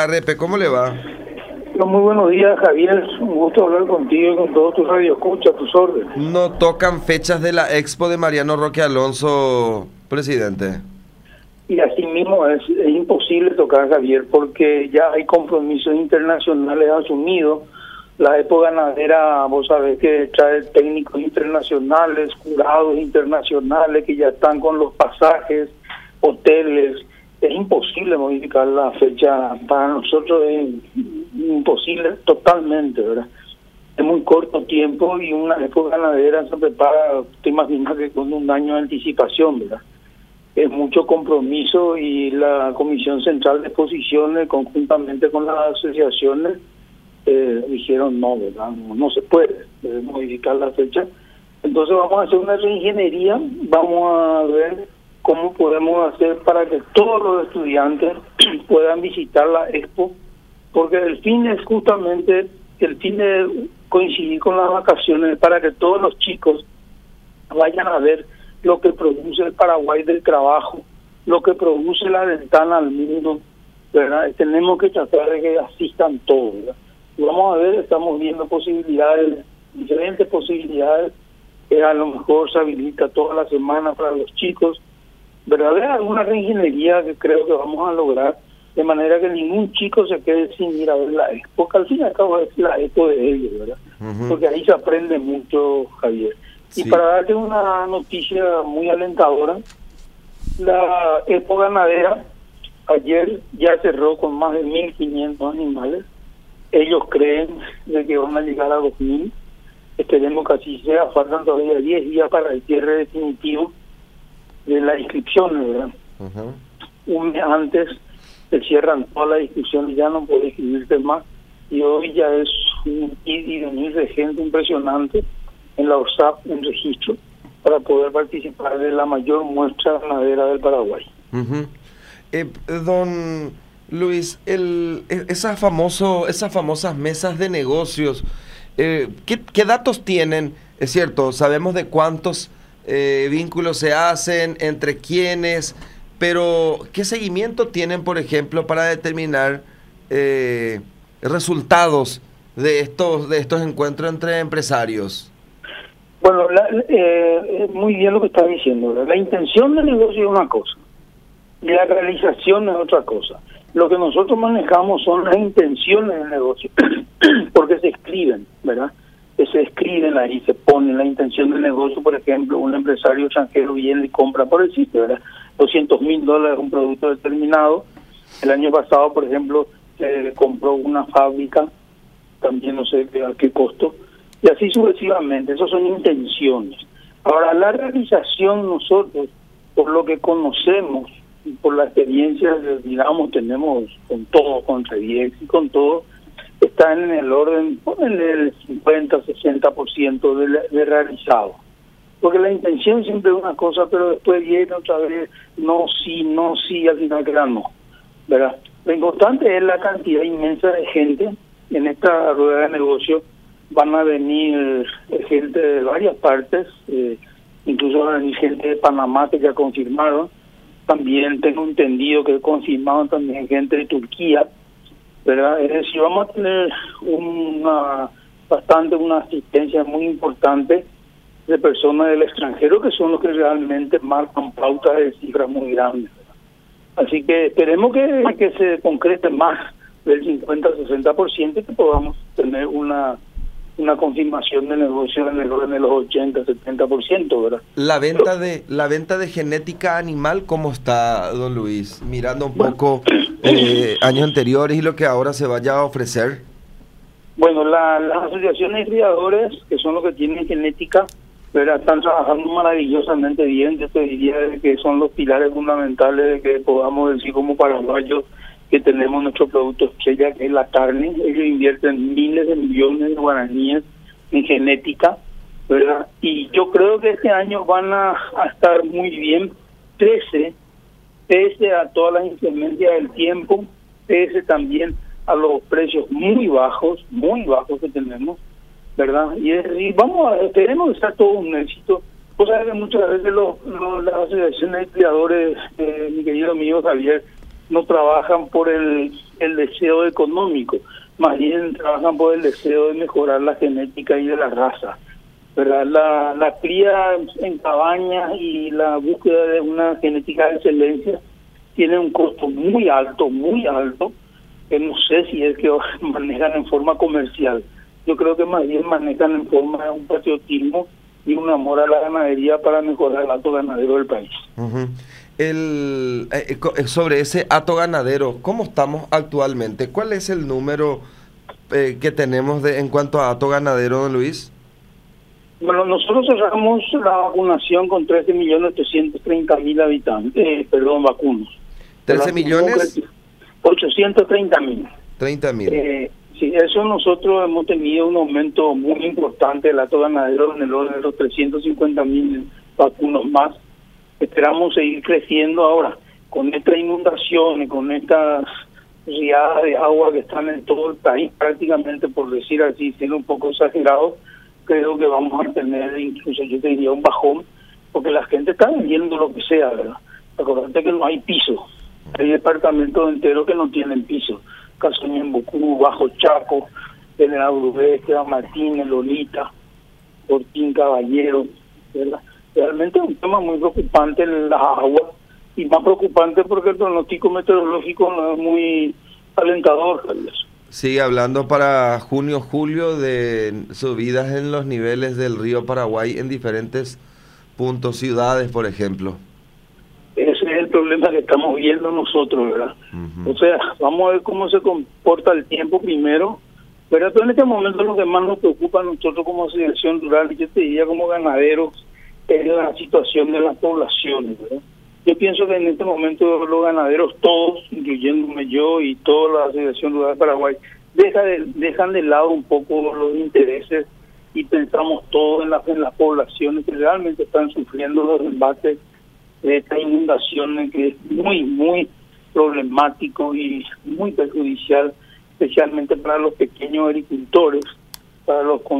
Arrepe, ¿cómo le va? Muy buenos días, Javier. Un gusto hablar contigo y con todos tus radioescuchas, tus órdenes. No tocan fechas de la expo de Mariano Roque Alonso, presidente. Y así mismo es imposible tocar, Javier, porque ya hay compromisos internacionales asumidos. La Expo Ganadera, vos sabés que trae técnicos internacionales, jurados internacionales que ya están con los pasajes, hoteles. Es imposible modificar la fecha. Para nosotros es imposible totalmente, ¿verdad? Es muy corto tiempo y una Expo Ganadera se prepara, te imaginas que con un año de anticipación, ¿verdad? Es mucho compromiso y la Comisión Central de Exposiciones, conjuntamente con las asociaciones, dijeron no, ¿verdad? No se puede modificar la fecha. Entonces vamos a hacer una reingeniería, vamos a ver cómo podemos hacer para que todos los estudiantes puedan visitar la Expo, porque el fin es justamente el fin de coincidir con las vacaciones para que todos los chicos vayan a ver lo que produce el Paraguay del trabajo, lo que produce la ventana al mundo, ¿verdad? Tenemos que tratar de que asistan todos, ¿verdad? Y vamos a ver, estamos viendo posibilidades, diferentes posibilidades, que a lo mejor se habilita toda la semana para los chicos, ¿verdad? Hay alguna reingeniería que creo que vamos a lograr, de manera que ningún chico se quede sin ir a ver la Expo, porque al fin y al cabo es la Expo de ellos, ¿verdad? Porque ahí se aprende mucho, Javier. Sí. Y para darte una noticia muy alentadora, la Expo Ganadera ayer ya cerró con más de 1.500 animales. Ellos creen de que van a llegar a 2.000. Esperemos que así sea. Faltan todavía 10 días para el cierre definitivo de las inscripciones, ¿verdad? Un mes antes se cierran todas las inscripciones, ya no puede inscribirse más. Y hoy ya es un ir y venir de gente impresionante en la ORSAP, en registro, para poder participar de la mayor muestra ganadera del Paraguay. Don Luis, esas famosas mesas de negocios, ¿qué datos tienen? Es cierto, sabemos de cuántos vínculos se hacen, entre quiénes, pero ¿qué seguimiento tienen, por ejemplo, para determinar resultados de estos encuentros entre empresarios? Bueno, muy bien lo que está diciendo, ¿verdad? La intención del negocio es una cosa y la realización es otra cosa. Lo que nosotros manejamos son las intenciones del negocio, porque se escriben, ¿verdad? Que se escriben ahí, se ponen la intención del negocio. Por ejemplo, un empresario extranjero viene y compra por el sitio, ¿verdad? $200,000 un producto determinado. El año pasado, por ejemplo, compró una fábrica, también no sé a qué costo, y así sucesivamente. Esas son intenciones. Ahora, la realización, nosotros, por lo que conocemos, por la experiencia que, digamos, tenemos con todo, con Rediex y con todo, están en el orden, ponenle el 50-60% de realizado. Porque la intención siempre es una cosa, pero después viene otra vez, no, sí, al final queda no, ¿verdad? Lo importante es la cantidad inmensa de gente. En esta rueda de negocio van a venir gente de varias partes, incluso van a venir gente de Panamá que ya confirmaron. También tengo entendido que confirmaron también gente de Turquía, ¿verdad? Es decir, vamos a tener una asistencia muy importante de personas del extranjero, que son los que realmente marcan pautas de cifras muy grandes, ¿verdad? Así que esperemos que se concrete más del 50-60% y que podamos tener una confirmación de negocio en el orden de los 80-70%, ¿verdad? La venta de genética animal, ¿cómo está, don Luis? Mirando un poco años anteriores y lo que ahora se vaya a ofrecer. Bueno, las asociaciones de criadores, que son los que tienen genética, ¿verdad?, están trabajando maravillosamente bien. Yo te diría que son los pilares fundamentales de que podamos decir como paraguayos que tenemos nuestro producto estrella, que es la carne. Ellos invierten miles de millones de guaraníes en genética, ¿verdad? Y yo creo que este año van a estar muy bien, pese a todas las inclemencias del tiempo, pese también a los precios muy bajos que tenemos, ¿verdad? Y esperemos que sea todo un éxito. Pues sabes que muchas veces las asociaciones de criadores, mi querido amigo Javier, no trabajan por el deseo económico, más bien trabajan por el deseo de mejorar la genética y de la raza, ¿verdad? La cría en cabañas y la búsqueda de una genética de excelencia tiene un costo muy alto, que no sé si es que manejan en forma comercial. Yo creo que más bien manejan en forma de un patriotismo y un amor a la ganadería para mejorar el hato ganadero del país. Uh-huh. Sobre ese hato ganadero, ¿cómo estamos actualmente? ¿Cuál es el número que tenemos en cuanto a hato ganadero, don Luis? Bueno, nosotros cerramos la vacunación con 13.830.000 habitantes, vacunos. 13 millones 830.000. 30.000. Sí, eso nosotros hemos tenido un aumento muy importante del hato ganadero en el orden de los 350.000 vacunos más. Esperamos seguir creciendo ahora con esta inundación y con estas riadas de agua que están en todo el país, prácticamente, por decir así, siendo un poco exagerado. Creo que vamos a tener incluso, yo te diría, un bajón, porque la gente está vendiendo lo que sea, ¿verdad? Acordate que no hay piso. Hay departamentos enteros que no tienen piso. Casoñembucú, Bajo Chaco, General Uruguay, Esteban Martínez, Lolita, Fortín Caballero, ¿verdad? Realmente es un tema muy preocupante en las aguas, y más preocupante porque el pronóstico meteorológico no es muy alentador, Carlos. Sigue hablando para junio, julio de subidas en los niveles del río Paraguay en diferentes puntos, ciudades, por ejemplo. Ese es el problema que estamos viendo nosotros, ¿verdad? Uh-huh. O sea, vamos a ver cómo se comporta el tiempo primero, pero en este momento lo que más nos preocupa a nosotros como asociación rural, y yo te diría como ganaderos, es la situación de las poblaciones, ¿verdad? Yo pienso que en este momento los ganaderos todos, incluyéndome yo y toda la Asociación Rural de Paraguay, dejan de lado un poco los intereses y pensamos todo en las poblaciones que realmente están sufriendo los embates de estas inundaciones, que es muy problemático y muy perjudicial, especialmente para los pequeños agricultores, para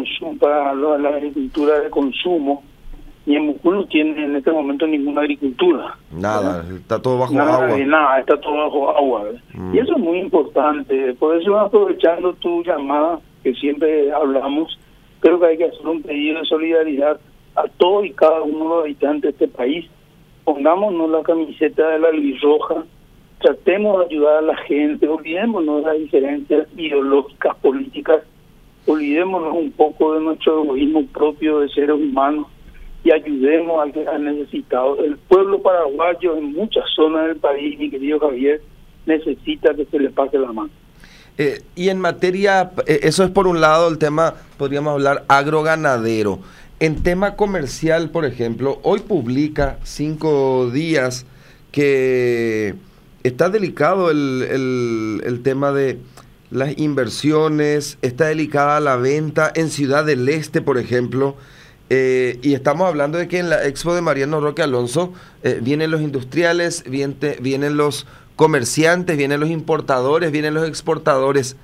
la agricultura de consumo. Y en Mucú no tiene en este momento ninguna agricultura. Nada, ¿verdad? Está todo bajo agua. Nada, está todo bajo agua. Y eso es muy importante. Por eso, aprovechando tu llamada, que siempre hablamos, creo que hay que hacer un pedido de solidaridad a todos y cada uno de los habitantes de este país. Pongámonos la camiseta de la Luis Roja, tratemos de ayudar a la gente, olvidémonos de las diferencias ideológicas, políticas, olvidémonos un poco de nuestro egoísmo propio de seres humanos y ayudemos al necesitado. El pueblo paraguayo en muchas zonas del país, mi querido Javier, necesita que se le pase la mano. Y en materia, eso es por un lado el tema, podríamos hablar, agroganadero. En tema comercial, por ejemplo, hoy publica 5 días que está delicado el tema de las inversiones, está delicada la venta en Ciudad del Este, por ejemplo. Y estamos hablando de que en la Expo de Mariano Roque Alonso vienen los industriales, vienen los comerciantes, vienen los importadores, vienen los exportadores.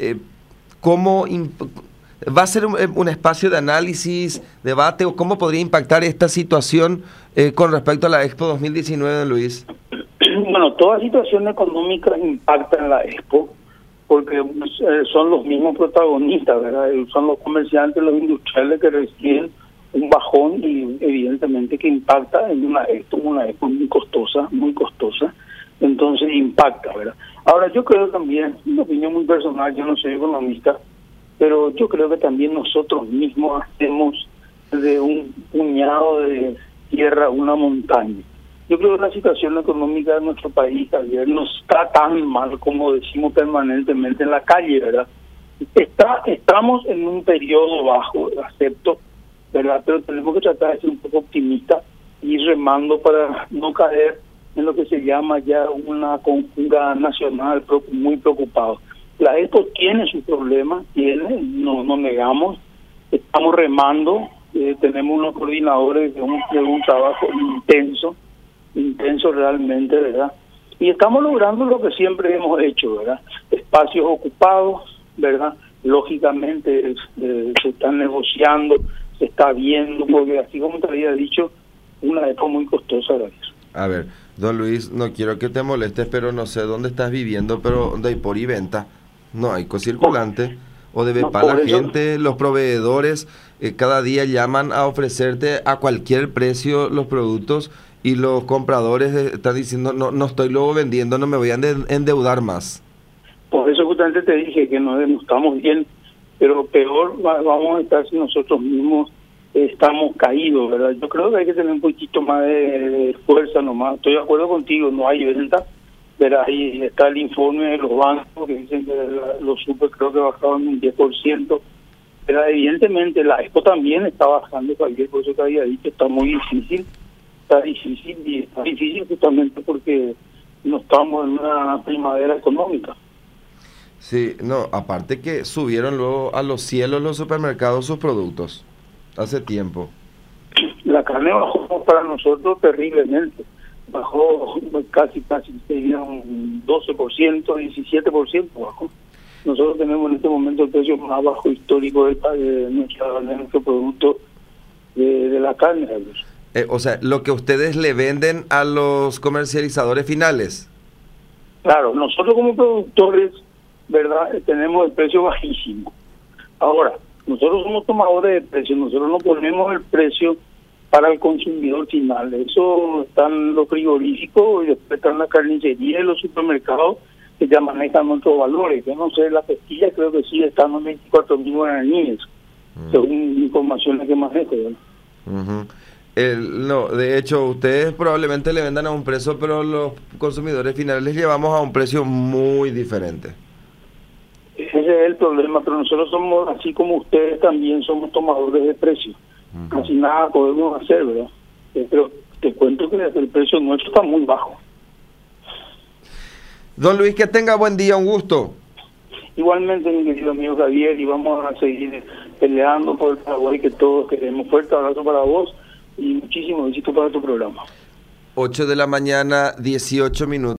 ¿Cómo va a ser un espacio de análisis, debate, o cómo podría impactar esta situación con respecto a la Expo 2019, don Luis? Bueno, toda situación económica impacta en la Expo, porque son los mismos protagonistas, ¿verdad? Son los comerciantes, los industriales que reciben un bajón y evidentemente que impacta en una expo muy costosa, entonces impacta, ¿verdad? Ahora yo creo también, una opinión muy personal, yo no soy economista, pero yo creo que también nosotros mismos hacemos de un puñado de tierra una montaña. Yo creo que la situación económica de nuestro país, Javier, no está tan mal como decimos permanentemente en la calle, ¿verdad? Estamos en un periodo bajo, acepto, ¿verdad? Pero tenemos que tratar de ser un poco optimistas y ir remando para no caer en lo que se llama ya una conjura nacional muy preocupado. La Expo tiene sus problemas, no negamos, estamos remando, tenemos unos coordinadores de un trabajo intenso realmente, ¿verdad? Y estamos logrando lo que siempre hemos hecho, ¿verdad? Espacios ocupados, ¿verdad? Lógicamente se están negociando, se está viendo, porque así como te había dicho, una Expo muy costosa, gracias. A ver, Don Luis, no quiero que te molestes, pero no sé dónde estás viviendo, pero de por y venta. No hay cocirculante. O de No, para por la eso, gente, los proveedores, cada día llaman a ofrecerte a cualquier precio los productos y los compradores están diciendo, no, no estoy luego vendiendo, no me voy a endeudar más. por eso justamente te dije que no estamos bien, pero peor vamos a estar si nosotros mismos estamos caídos, ¿verdad? Yo creo que hay que tener un poquito más de fuerza nomás. Estoy de acuerdo contigo, no hay venta. Verás, ahí está el informe de los bancos que dicen que los super creo que bajaron un 10%. Pero evidentemente la Expo también está bajando, cualquier cosa que había dicho, está muy difícil. Está difícil justamente porque no estamos en una primavera económica. Sí, no, aparte que subieron luego a los cielos los supermercados sus productos, hace tiempo. La carne bajó para nosotros terriblemente. Bajó casi, te diría un 12%, 17% bajó. Nosotros tenemos en este momento el precio más bajo histórico de nuestro producto de la carne. O sea, lo que ustedes le venden a los comercializadores finales. Claro, nosotros como productores, ¿verdad? Tenemos el precio bajísimo. Ahora, nosotros somos tomadores de precios, nosotros no ponemos el precio para el consumidor final. Eso están los frigoríficos y después están la carnicería y los supermercados que ya manejan otros valores. Yo no sé, la pesquilla creo que sí están en 24.000 guaraníes, según informaciones que manejo, ¿verdad? No, de hecho, ustedes probablemente le vendan a un precio, pero los consumidores finales les llevamos a un precio muy diferente. Ese es el problema, pero nosotros somos, así como ustedes también somos tomadores de precios. Casi nada podemos hacer, ¿verdad? Pero te cuento que el precio nuestro está muy bajo. Don Luis, que tenga buen día, un gusto. Igualmente, mi querido amigo Javier, y vamos a seguir peleando por el Paraguay que todos queremos. Fuerte abrazo para vos y muchísimo éxito para tu programa. 8 de la mañana, 18 minutos.